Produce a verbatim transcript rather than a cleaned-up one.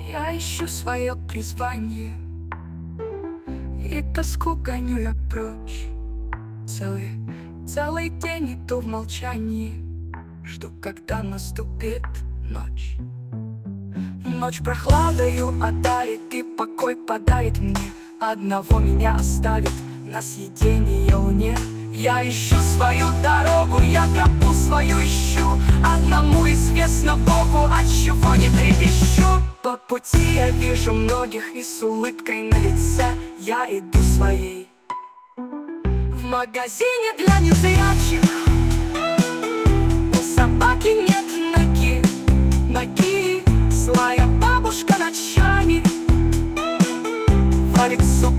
Я ищу свое призвание, и тоску гоню я прочь. Целый, целый день иду в молчании, жду, когда наступит ночь. Ночь прохладою одарит и покой подарит мне. Одного меня оставит на съедение луне. Я ищу свою дорогу, я тропу свою ищу. Одному известно Богу, от чего не трепещу. По пути я вижу многих, и с улыбкой на лице я иду своей. В магазине для незрячих у собаки нет ноги, ноги. Злая бабушка ночами варит суп